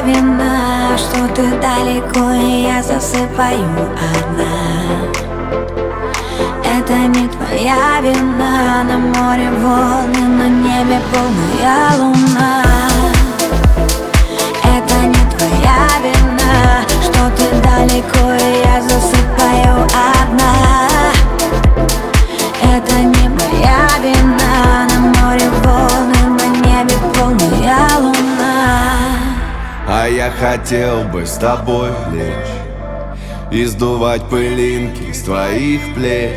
вина, что ты далеко, и я засыпаю одна. Это не твоя вина, на море волны, на небе полная луна. Это не твоя вина, что ты далеко, и я засыпаю одна. Это не моя вина, на море волны, на небе полная луна. А я хотел бы с тобой лечь и сдувать пылинки с твоих плеч.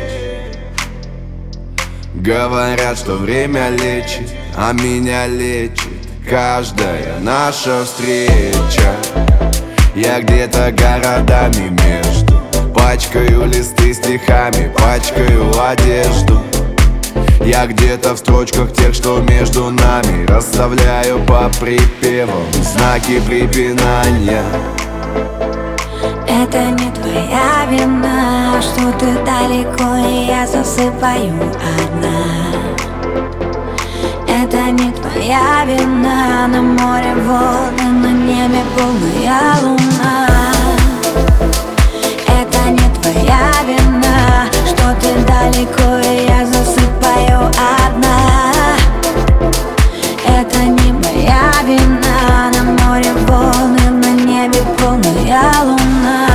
Говорят, что время лечит, а меня лечит каждая наша встреча. Я где-то городами между, пачкаю листы стихами, пачкаю одежду. Я где-то в строчках тех, что между нами, расставляю по припевам знаки препинания. Это не твоя вина, что ты далеко, и я засыпаю одна. Это не твоя вина, на море волны, на небе полная луна. Это не твоя вина, что ты далеко, и я засыпаю одна. Это не моя вина, на море волны, на небе полная луна.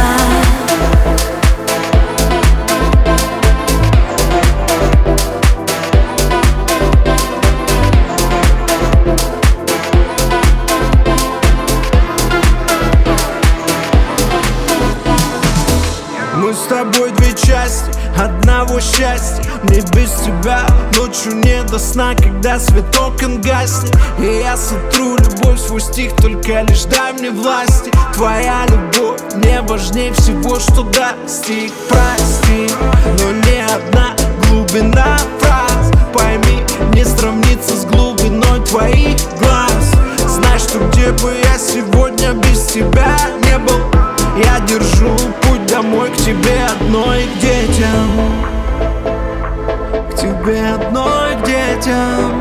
Мы с тобой две части одного счастья. Мне без тебя ночью не до сна, когда свет окон гаснет. И я сотру любовь свой стих, только лишь дай мне власти. Твоя любовь мне важнее всего, что достиг. Прости, но не одна глубина фраз, пойми, не сравнится с глубиной твоих глаз. Знаешь, что где бы я сегодня без тебя не был, я держу путь домой к тебе одной, к детям. К тебе одной, к детям.